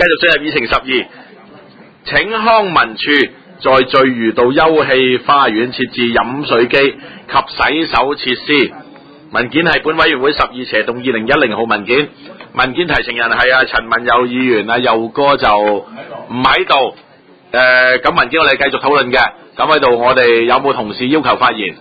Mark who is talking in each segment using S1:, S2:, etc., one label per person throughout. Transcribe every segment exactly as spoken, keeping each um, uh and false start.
S1: 續進入議程十二，請康文署在聚魚道休憩花園設置飲水機及洗手設施。文件係本委員會十二斜動二零一零號文件，文件提呈人係阿陳文佑議員，阿佑哥就唔喺度。誒，咁文件我哋繼續討論嘅。咁喺度，我哋有冇同事要求發言？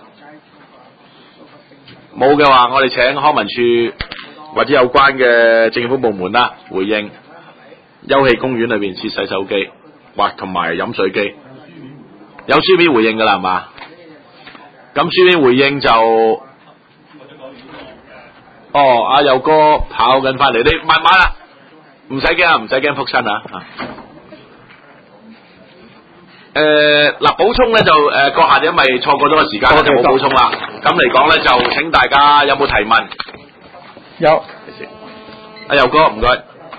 S1: 冇嘅話，我哋請康文署或者有關嘅政府部門啦回應。休憩公園裏邊設洗手機或同埋飲水機，有書面回應㗎啦，係嘛？咁書面回應就，哦，阿佑哥跑緊翻嚟，你慢慢啦，唔使驚啊，唔使驚撲親啊！誒嗱，補充咧就誒閣下，因為錯過咗個時間咧，就冇補充啦。咁嚟講咧，就請大家有冇提問？
S2: 有。
S1: 阿佑哥，唔該。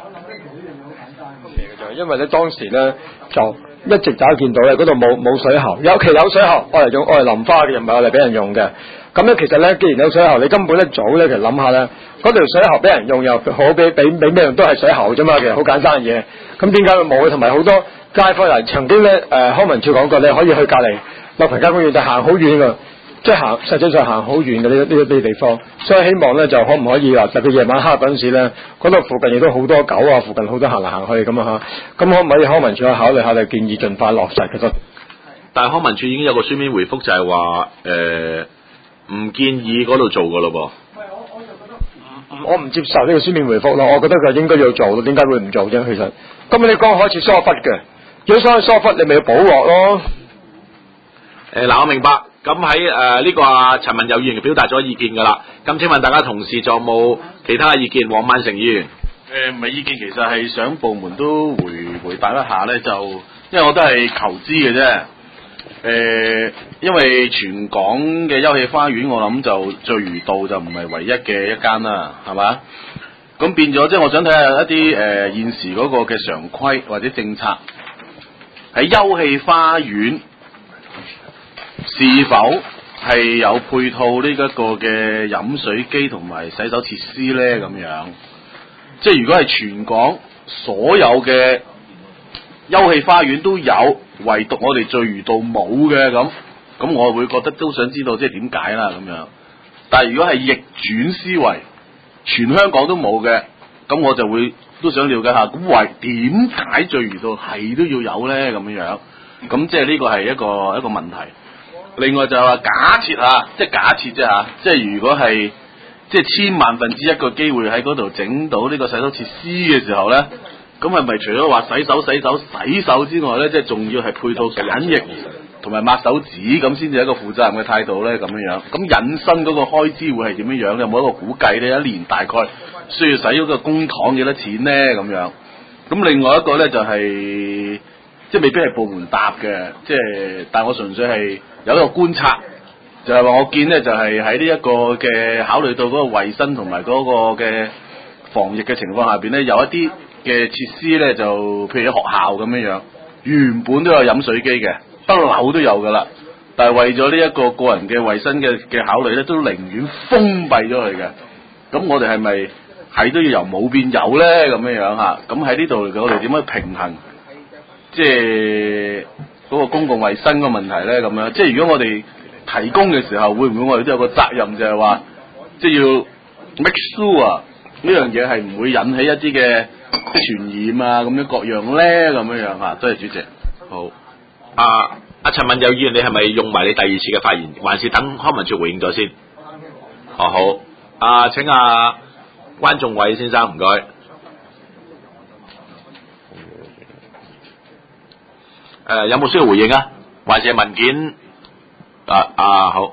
S2: 因為咧當時咧就一直就見到咧嗰度冇冇水喉，尤其有水喉，我嚟用我嚟淋花嘅，唔係我嚟俾人用嘅。咁咧其實咧，既然有水喉，你根本一早咧其實諗下咧，嗰條水喉俾人用又好，俾俾俾咩用都係水喉啫嘛，其實好簡單嘅嘢。咁點解會冇？同埋好多街坊嚟曾經咧誒康文署講過，你可以去隔離樂平街公園，就行好遠㗎。即係行，實際上行好遠嘅呢呢呢啲地方，所以希望咧就可唔可以話，特別夜晚黑嗰陣時咧，嗰度附近亦都好多狗啊，附近好多行嚟行去咁啊嚇，咁可唔可以康文署去考慮下，你建議盡快落實？其實，
S1: 但係康文署已經有個書面回覆，就係話誒唔建議嗰度做㗎咯噃。
S2: 我唔接受呢個書面回覆咯，我覺得佢應該要做咯，點解會唔做啫？其實，咁你剛開始疏忽嘅，如果想去疏忽，你咪要補鑊咯。
S1: 誒嗱，我明白。咁喺誒呢個啊陳文佑議員表達咗意見㗎啦。咁請問大家同事仲有冇其他意見？黃萬成議員
S3: 誒唔係意見，其實係想部門都回回答一下咧，就因為我都係求知嘅啫。誒、呃，因為全港嘅休憩花園，我諗就聚魚道就唔係唯一嘅一間啦，係嘛？咁變咗，即係我想睇下一啲誒、呃、現時嗰個嘅常規或者政策喺休憩花園。是否係有配套呢一個嘅飲水機同埋洗手設施咧？咁樣，即係如果係全港所有嘅休憩花園都有，唯獨我哋聚魚道冇嘅咁，咁我會覺得都想知道即係點解啦咁樣。但係如果係逆轉思維，全香港都冇嘅，咁我就會都想了解下，咁為點解聚魚道係都要有咧？咁樣，咁即係呢個係一個一個問題。另外就係話假設啊，即係假設啫嚇，即係如果係即係千萬分之一個機會喺嗰度整到呢個洗手設施嘅時候咧，咁係咪除咗話洗手洗手洗手之外咧，即係仲要係配套梘液同埋抹手紙咁先至係一個負責任嘅態度咧？咁樣樣，咁引申嗰個開支會係點樣樣？有冇一個估計咧？一年大概需要使嗰個公帑幾多錢咧？咁樣，咁另外一個咧就係、是、即係未必係部門答嘅，即係但我純粹係。有一個觀察，就係、是、話我見咧，就係喺呢一個嘅考慮到嗰個衞生同埋嗰個嘅防疫嘅情況下邊咧，有一啲嘅設施咧，就譬如喺學校咁樣樣，原本都有飲水機嘅，不嬲都有噶啦，但係為咗呢一個個人嘅衞生嘅嘅考慮咧，都寧願封閉咗佢嘅。咁我哋係咪係都要由冇變有咧？咁樣樣嚇，咁喺呢度我哋點樣平衡？即係。嗰個公共衛生個問題咧，咁樣即係如果我哋提供嘅時候，會唔會我哋都有個責任，就係話，即係要 make sure 呢樣嘢係唔會引起一啲嘅傳染啊，咁樣各樣咧，咁樣樣嚇。多謝主席。
S1: 好，阿阿陳文佑議員，你係咪用埋你第二次嘅發言，還是等康文署回應咗先？哦好，啊請阿關仲偉先生唔該。誒、呃，有冇需要回應啊？還是文件？啊啊好。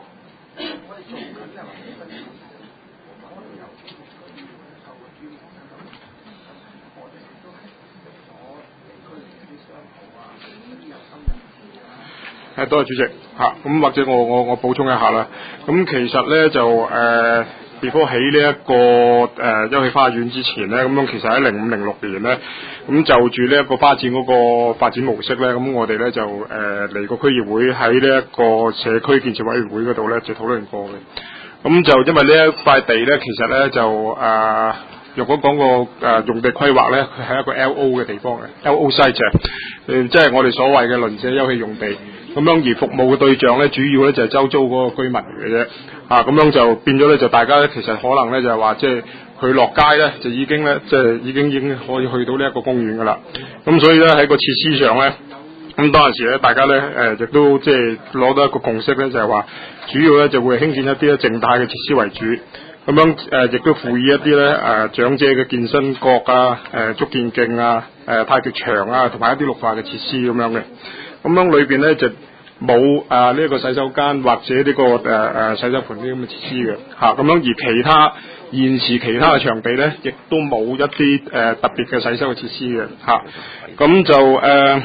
S4: 誒，多謝主席嚇。咁、啊、或者我我我補充一下啦。咁其實咧就誒。before 起呢一個誒、呃、休憩花園之前咧，咁樣其實喺零五零六年咧，咁就住呢一個花展嗰個發展模式咧，咁我哋咧就誒嚟個區議會喺呢一個社區建設委員會嗰度咧就討論過嘅。咁就因為呢一塊地咧，其實咧就誒若果講個誒、呃、用地規劃咧，佢係一個 L O 嘅地方嘅 L O site 誒、呃，即係我哋所謂嘅鄰舍休憩用地。咁樣而服務嘅對象咧，主要咧就係周遭嗰個居民嚟嘅啫。啊，咁樣就變咗咧，就大家咧其實可能咧就係話，即係佢落街咧就已經咧，即係已經已經可以去到呢一個公園噶啦。咁所以咧喺個設施上咧，咁當陣時咧大家咧誒亦都即係攞到一個共識咧，就係話主要咧就會興建一啲咧靜態嘅設施為主。咁樣誒亦都賦予一啲咧誒長者嘅健身角啊、誒足健徑啊、誒太極場啊，同埋一啲綠化嘅設施咁樣嘅。咁樣裏邊咧就冇啊呢一個洗手間或者呢、這個誒誒、呃、洗手盆啲咁嘅設施嘅嚇。咁、啊、樣而其他現時其他嘅場地咧，亦都冇一啲誒、呃、特別嘅洗手嘅設施嘅嚇。咁、啊、就誒，咁、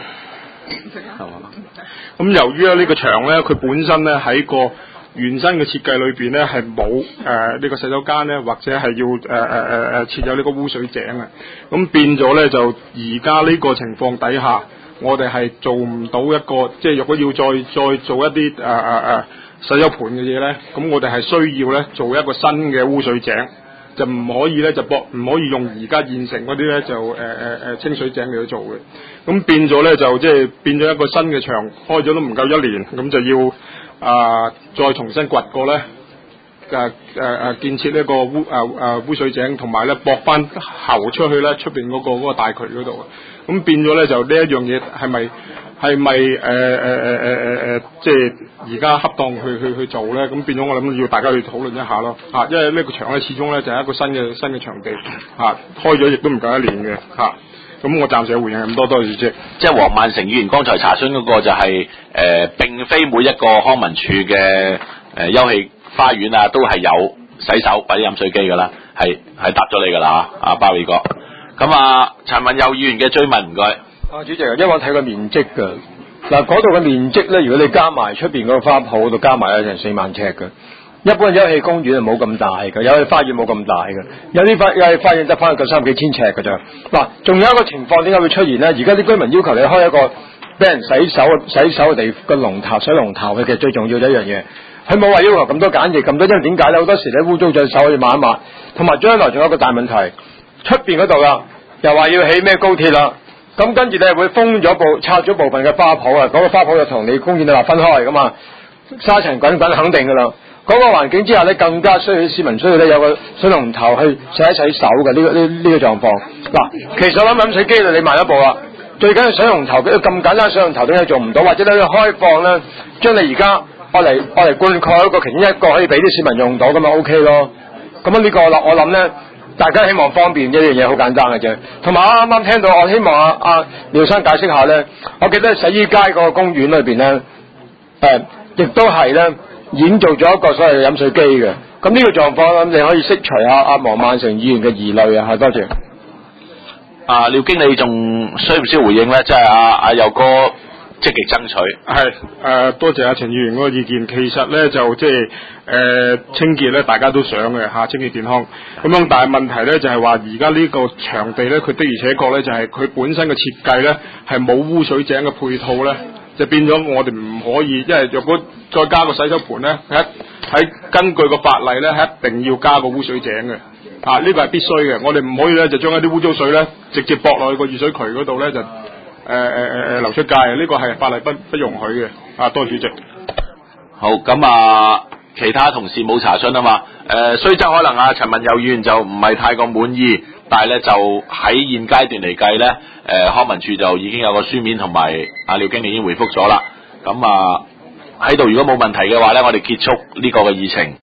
S4: 呃、由於咧呢個場咧，佢本身咧喺個原生嘅設計裏邊咧係冇誒呢個洗手間咧，或者係要誒誒誒誒設有呢個污水井嘅。咁變咗咧就而家呢個情況底下，我哋係做唔到一個，即係如果要再再做一啲誒誒誒洗手盆嘅嘢咧，咁我哋係需要咧做一個新嘅污水井，就唔可以咧就駁，唔可以用而家現成嗰啲咧就誒誒誒清水井嚟去做嘅。咁變咗咧就即係變咗一個新嘅場，開咗都唔夠一年，咁就要啊、呃、再重新掘過咧。誒誒誒建設呢個污誒誒、呃、污水井，同埋咧駁翻喉出去咧出邊嗰個嗰個大渠嗰度，咁變咗咧就呢一樣嘢係咪係咪誒誒誒誒誒誒即係而家恰當去去去做咧？咁變咗我諗要大家去討論一下咯嚇，因為呢個場咧始終咧就係一個新嘅新嘅場地嚇，開咗亦都唔夠一年嘅嚇。咁我暫時嘅回應係咁多，多謝主席。
S1: 即係黃萬成議員剛才查詢嗰個就係、是、誒、呃、並非每一個康文署嘅誒休憩花園啊，都係有洗手或者飲水機㗎啦，係係答咗你㗎啦嚇，阿鮑偉哥。咁啊，陳文佑議員嘅追問唔該。
S2: 啊，主席，因為我睇個面積㗎，嗱嗰度嘅面積咧，如果你加埋出邊嗰個花圃度加埋有成四萬尺㗎。一般休憩公園係冇咁大嘅，休憩花園冇咁大嘅，有啲花休憩花園得翻個三幾千尺㗎咋。嗱，仲有一個情況點解會出現咧？而家啲居民要求你開一個俾人洗手洗手嘅地個龍頭水龍頭嘅，其實最重要嘅一樣嘢。佢冇話要求咁多簡易咁多，因為點解咧？好多時咧污糟咗手可以抹一抹，同埋將來仲有一個大問題，出邊嗰度啦，又話要起咩高鐵啦，咁跟住咧會封咗部拆咗部分嘅花圃啊，嗰、那個花圃就同你公園就話分開噶嘛，沙塵滾滾肯定噶啦。嗰、那個環境之下咧，更加需要啲市民需要咧有個水龍頭去洗一洗手嘅呢、這個呢呢、這個狀況。嗱，其實我諗飲水機就你慢一步啦，最緊要水龍頭，咁簡單水龍頭點解做唔到？或者你要開放咧，將你而家。我嚟我嚟灌溉一個其中一個可以俾啲市民用到咁咪 OK 咯。咁啊呢個我諗我諗咧，大家希望方便一樣嘢好簡單嘅啫。同埋啱啱聽到我希望阿阿廖生解釋下咧，我記得洗衣街嗰個公園裏邊咧，誒、呃、亦都係咧演做咗一個所謂嘅飲水機嘅。咁呢個狀況咁你可以釋除阿阿黃萬成議員嘅疑慮啊，係多謝。
S1: 啊廖經理仲需唔需要回應咧？即係阿阿佑哥。積極爭取
S4: 係誒、呃，多謝阿陳議員嗰個意見。其實咧就即係誒清潔咧，大家都想嘅嚇、啊、清潔健康咁樣，但係問題咧就係話而家呢個場地咧，佢的而且確咧就係、是、佢本身嘅設計咧係冇污水井嘅配套咧，就變咗我哋唔可以，因為若果再加個洗手盆咧，喺喺根據個法例咧係一定要加個污水井嘅啊，呢、這個係必須嘅。我哋唔可以咧就將一啲污糟水咧直接駁落去個熱水渠嗰度咧就。誒誒誒誒流出街啊！呢個係法例不不容許嘅。啊，多謝主席。
S1: 好，咁啊，其他同事冇查詢啊嘛。誒、呃，雖則可能啊，陳文佑議員就唔係太過滿意，但係咧就喺現階段嚟計咧，誒、呃、康文署就已經有個書面同埋阿廖經理已經回覆咗啦。咁啊喺度如果冇問題嘅話咧，我哋結束呢個嘅議程。